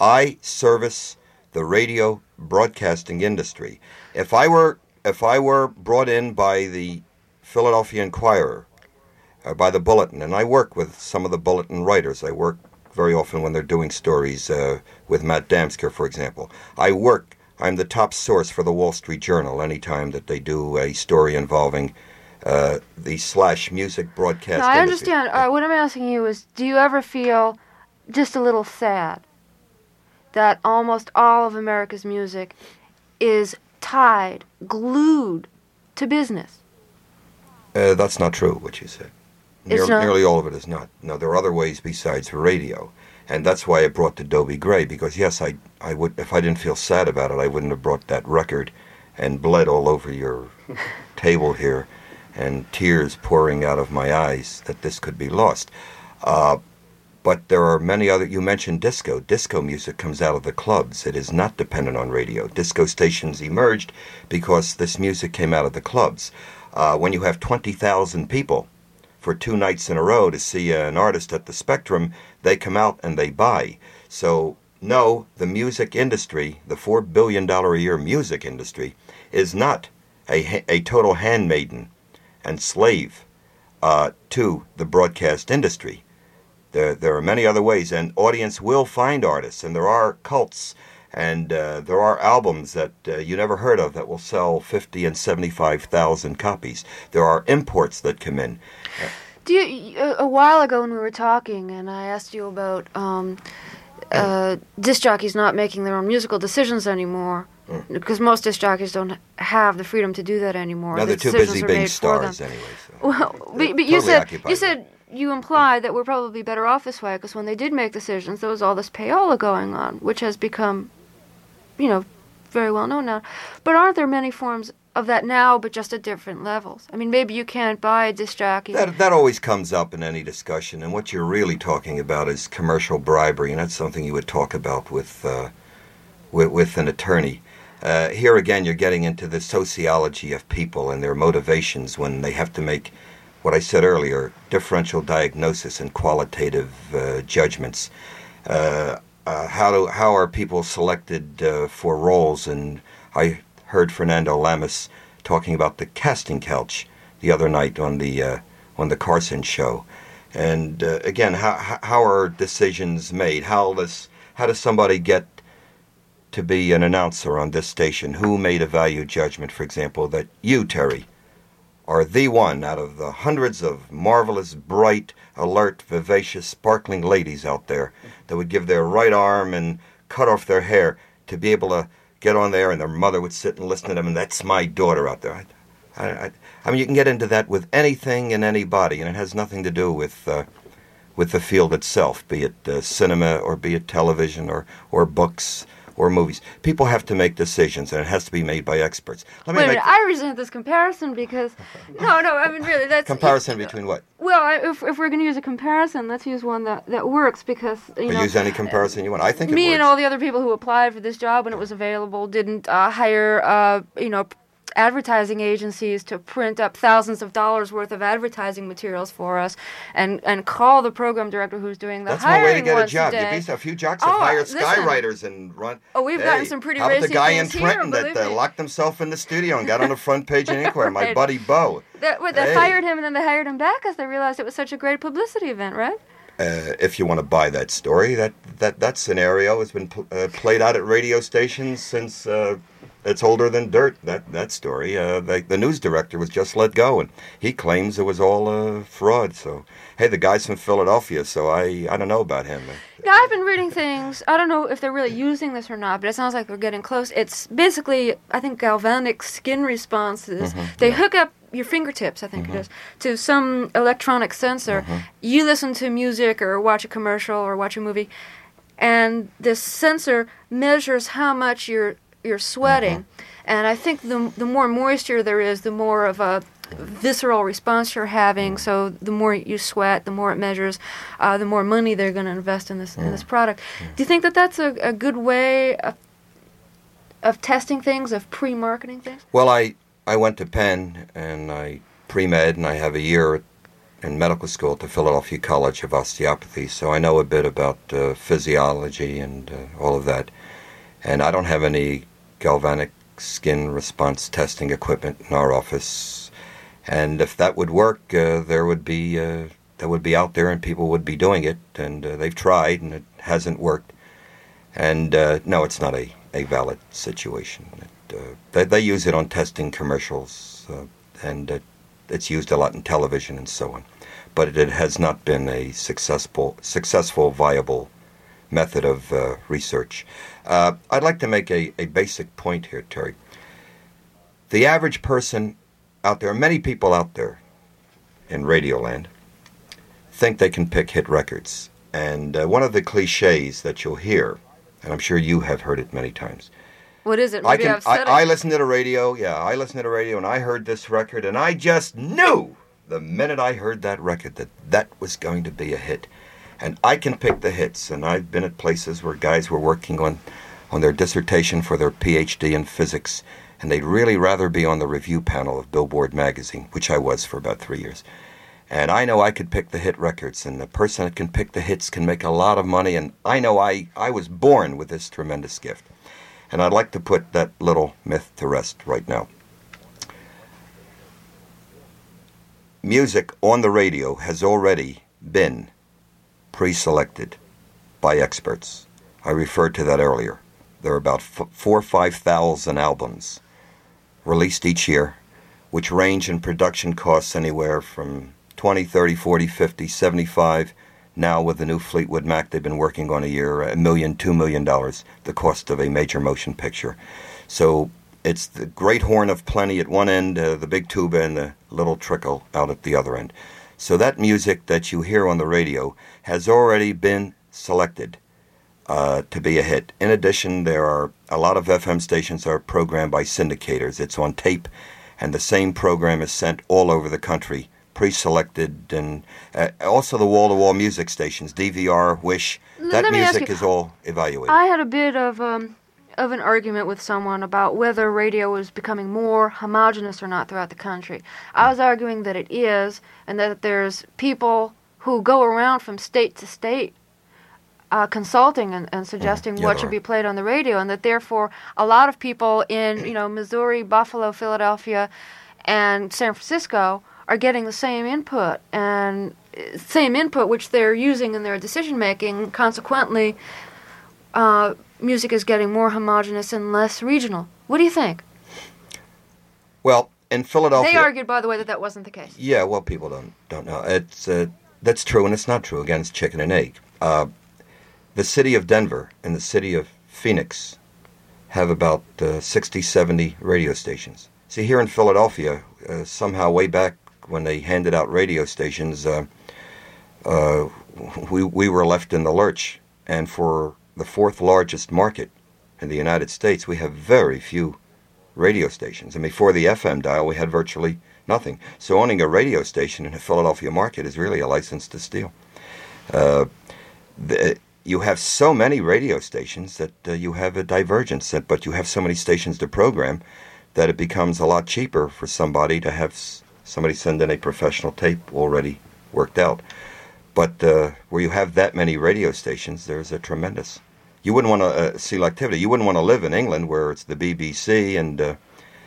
I service the radio broadcasting industry. If I were if I were brought in by the Philadelphia Inquirer, uh, by the Bulletin, and I work with some of the Bulletin writers. I work very often when they're doing stories uh, with Matt Damsker, for example. I work. I'm the top source for the Wall Street Journal anytime that they do a story involving uh, the slash music broadcast No, I industry. understand. Uh, what I'm asking you is, do you ever feel just a little sad that almost all of America's music is tied, glued to business? Uh, that's not true, what you said. It's Near, not? Nearly all of it is not. No, there are other ways besides radio. And that's why I brought the Dobie Gray, because yes, I, I would, if I didn't feel sad about it, I wouldn't have brought that record and bled all over your table here and tears pouring out of my eyes that this could be lost. Uh, but there are many other, you mentioned disco. Disco music comes out of the clubs. It is not dependent on radio. Disco stations emerged because this music came out of the clubs. Uh, when you have twenty thousand people for two nights in a row to see an artist at the Spectrum, they come out and they buy. So, no, the music industry, the four billion dollars a year music industry, is not a, a total handmaiden and slave uh, to the broadcast industry. There, there are many other ways, and audience will find artists, and there are cults, and uh, there are albums that uh, you never heard of that will sell fifty and seventy-five thousand copies. There are imports that come in. Do you, a a while ago when we were talking, and I asked you about um, uh, disc jockeys not making their own musical decisions anymore, mm. because most disc jockeys don't have the freedom to do that anymore. No, they're the too busy being stars anyway. So well, but, but you said you said you implied that we're probably better off this way, because when they did make decisions, there was all this payola going on, which has become, you know, very well known now. But aren't there many forms of that now, but just at different levels? I mean, maybe you can't buy a disc jockey. That, that always comes up in any discussion, and what you're really talking about is commercial bribery, and that's something you would talk about with uh, with, with an attorney. Uh, here again, you're getting into the sociology of people and their motivations when they have to make, what I said earlier, differential diagnosis and qualitative uh, judgments. Uh, uh, how do how are people selected uh, for roles? And I heard Fernando Lamas talking about the casting couch the other night on the uh, on the Carson show. And uh, again, how how are decisions made? How does how does somebody get to be an announcer on this station? Who made a value judgment, for example, that you, Terry, are the one out of the hundreds of marvelous, bright, alert, vivacious, sparkling ladies out there that would give their right arm and cut off their hair to be able to get on there, and their mother would sit and listen to them, and that's my daughter out there. I, I, I mean, you can get into that with anything and anybody, and it has nothing to do with uh, with the field itself, be it uh, cinema or be it television or, or books or movies. People have to make decisions, and it has to be made by experts. Let me Wait a make minute, I resent this comparison because... No, no, I mean, really, that's... Comparison between what? Well, I, if, if we're going to use a comparison, let's use one that, that works, because, you or know... use any comparison you want. I think it Me works. and all the other people who applied for this job when it was available didn't uh, hire, uh, you know, advertising agencies to print up thousands of dollars worth of advertising materials for us and, and call the program director who's doing the That's hiring my way to get a once job. a day. You'd be, a few jocks have Oh, hired listen. skywriters and run. Oh, we've hey, gotten some pretty how about the racy guy in things Trenton here, that believe uh, me. locked himself in the studio and got on the front page of Inquirer? My Right. buddy Bo. That, what, they Hey. fired him, and then they hired him back because they realized it was such a great publicity event, right? Uh, if you want to buy that story, that that, that scenario has been pl- uh, played out at radio stations since uh, it's older than dirt. That that story. Uh, the, the news director was just let go, and he claims it was all uh, fraud. So, hey, the guy's from Philadelphia, so I, I don't know about him. Yeah, I've been reading things. I don't know if they're really using this or not, but it sounds like they're getting close. It's basically, I think, galvanic skin responses. Mm-hmm, they yeah. hook up your fingertips, I think Mm-hmm. it is, to some electronic sensor. Mm-hmm. You listen to music or watch a commercial or watch a movie, and this sensor measures how much you're you're sweating. Mm-hmm. And I think the the more moisture there is, the more of a visceral response you're having. So the more you sweat, the more it measures, uh, the more money they're going to invest in this in this product. Do you think that that's a, a good way of, of testing things, of pre-marketing things? Well, I, I went to Penn, and I pre-med, and I have a year in medical school at the Philadelphia College of Osteopathy, so I know a bit about uh, physiology and uh, all of that. And I don't have any galvanic skin response testing equipment in our office. And if that would work, uh, there would be uh, that would be out there, and people would be doing it. And uh, they've tried, and it hasn't worked. And uh, no, it's not a, a valid situation. It, uh, they, they use it on testing commercials, uh, and it, it's used a lot in television and so on. But it, it has not been a successful, successful, viable method of uh, research. Uh, I'd like to make a, a basic point here, Terry. The average person out there, many people out there in Radioland, think they can pick hit records. And uh, one of the cliches that you'll hear, and I'm sure you have heard it many times. What is it? I Maybe can. I've said I, I it. listen to the radio. Yeah, I listen to the radio, and I heard this record, and I just knew the minute I heard that record that that was going to be a hit. And I can pick the hits. And I've been at places where guys were working on, on their dissertation for their P H D in physics, and they'd really rather be on the review panel of Billboard magazine, which I was for about three years. And I know I could pick the hit records, and the person that can pick the hits can make a lot of money, and I know I, I was born with this tremendous gift. And I'd like to put that little myth to rest right now. Music on the radio has already been pre-selected by experts. I referred to that earlier. There are about f- four or five thousand albums released each year, which range in production costs anywhere from twenty, thirty, forty, fifty, seventy-five, Now with the new Fleetwood Mac they've been working on a year, a million, two million dollars, the cost of a major motion picture. So it's the great horn of plenty at one end, uh, the big tuba, and the little trickle out at the other end. So that music that you hear on the radio has already been selected uh, to be a hit. In addition, there are a lot of F M stations that are programmed by syndicators. It's on tape, and the same program is sent all over the country, pre-selected, and uh, also the wall-to-wall music stations, D V R, Wish. That Let me ask music you, is all evaluated. I had a bit of um, of an argument with someone about whether radio is becoming more homogenous or not throughout the country. I was arguing that it is, and that there's people who go around from state to state uh, consulting and, and suggesting Mm, yeah, what there should are. be played on the radio, and that therefore a lot of people in, you know, Missouri, Buffalo, Philadelphia, and San Francisco are getting the same input, and uh, same input which they're using in their decision making. Consequently, uh, music is getting more homogenous and less regional. What do you think? Well, in Philadelphia... They argued, by the way, that that wasn't the case. Yeah, well, people don't don't know. It's uh, that's true, and it's not true. Again, it's chicken and egg. Uh, the city of Denver and the city of Phoenix have about uh, sixty, seventy radio stations. See, here in Philadelphia, uh, somehow way back when they handed out radio stations, uh, uh, we we were left in the lurch. And for the fourth largest market in the United States, we have very few radio stations. And before the F M dial, we had virtually nothing. So owning a radio station in the Philadelphia market is really a license to steal. Uh, the, you have so many radio stations that uh, you have a divergence, but you have so many stations to program that it becomes a lot cheaper for somebody to have s- somebody send in a professional tape already worked out. But uh, where you have that many radio stations, there's a tremendous... You wouldn't want to uh, selectivity. You wouldn't want to live in England where it's the B B C and uh,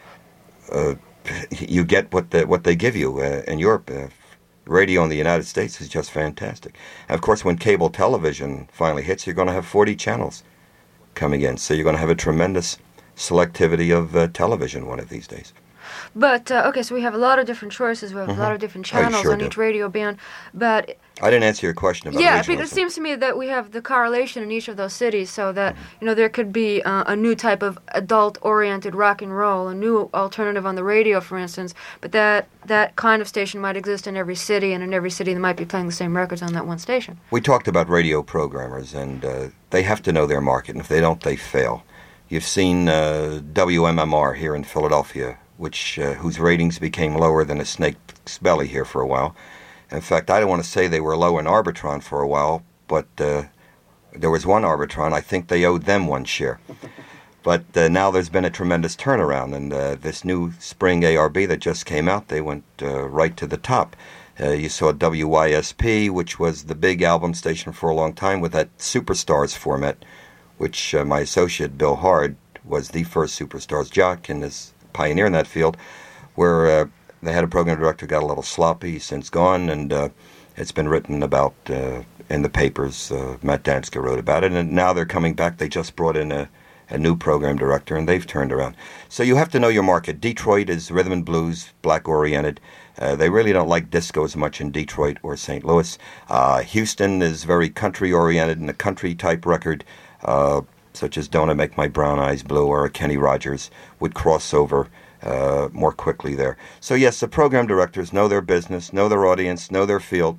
uh, you get what the, what they give you. Uh, in Europe, uh, radio in the United States is just fantastic. And of course, when cable television finally hits, you're going to have forty channels coming in. So you're going to have a tremendous selectivity of uh, television one of these days. But, uh, okay, so we have a lot of different choices. We have Mm-hmm. a lot of different Oh, you channels sure on do. each radio band. But, I didn't answer your question about yeah, regionalism. because it seems to me that we have the correlation in each of those cities so that, Mm-hmm. you know, there could be uh, a new type of adult-oriented rock and roll, a new alternative on the radio, for instance, but that, that kind of station might exist in every city, and in every city they might be playing the same records on that one station. We talked about radio programmers, and uh, they have to know their market, and if they don't, they fail. You've seen uh, W M M R here in Philadelphia, which uh, whose ratings became lower than a snake's belly here for a while. In fact, I don't want to say they were low in Arbitron for a while, but uh, there was one Arbitron. I think they owed them one share. But uh, now there's been a tremendous turnaround, and uh, this new spring A R B that just came out, they went uh, right to the top. Uh, you saw W Y S P, which was the big album station for a long time with that Superstars format, which uh, my associate Bill Hard was the first Superstars jock and is pioneer in that field, where uh, they had a program director got a little sloppy, since gone, and uh, it's been written about uh, in the papers. Uh, Matt Danska wrote about it, and now they're coming back. They just brought in a, a new program director, and they've turned around. So you have to know your market. Detroit is rhythm and blues, black-oriented. Uh, they really don't like disco as much in Detroit or Saint Louis. Uh, Houston is very country-oriented and a country-type record, uh, such as Don't I Make My Brown Eyes Blue or a Kenny Rogers, would cross over uh, more quickly there. So yes, the program directors know their business, know their audience, know their field,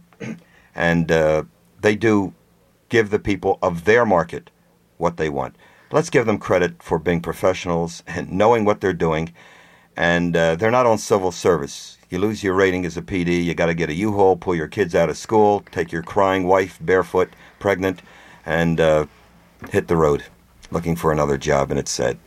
and uh, they do give the people of their market what they want. Let's give them credit for being professionals and knowing what they're doing, and uh, they're not on civil service. You lose your rating as a P D, you got to get a U-Haul, pull your kids out of school, take your crying wife, barefoot, pregnant, and uh, hit the road looking for another job, and it's sad.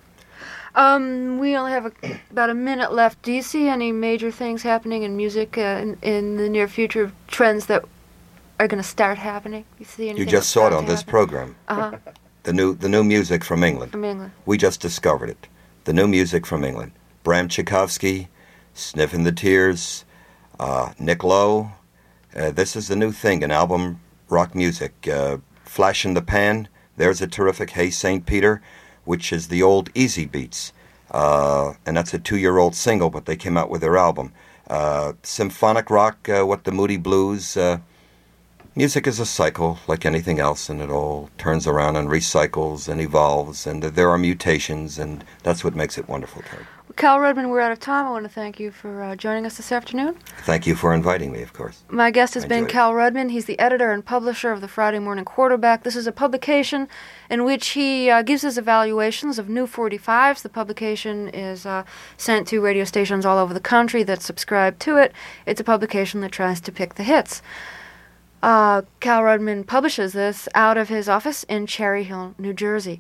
Um, we only have a, about a minute left. Do you see any major things happening in music uh, in, in the near future, trends that are going to start happening? You see anything You just that's saw it starting on to this happen? program. Uh-huh, The new the new music from England. from England. We just discovered it. The new music from England. Bram Tchaikovsky, Sniffing the Tears, uh, Nick Lowe. Uh, this is the new thing in album rock music. Uh, Flash in the Pan. There's a terrific Hey Saint Peter, which is the old Easy Beats. Uh, and that's a two-year-old single, but they came out with their album. Uh, symphonic rock, uh, what the Moody Blues uh, Music is a cycle like anything else, and it all turns around and recycles and evolves, and there are mutations, and that's what makes it wonderful, Terry. Cal Rudman, we're out of time. I want to thank you for uh, joining us this afternoon. Thank you for inviting me, of course. My guest has I been enjoyed it. Cal Rudman. He's the editor and publisher of the Friday Morning Quarterback. This is a publication in which he uh, gives his evaluations of new forty-fives. The publication is uh, sent to radio stations all over the country that subscribe to it. It's a publication that tries to pick the hits. Uh, Cal Rudman publishes this out of his office in Cherry Hill, New Jersey.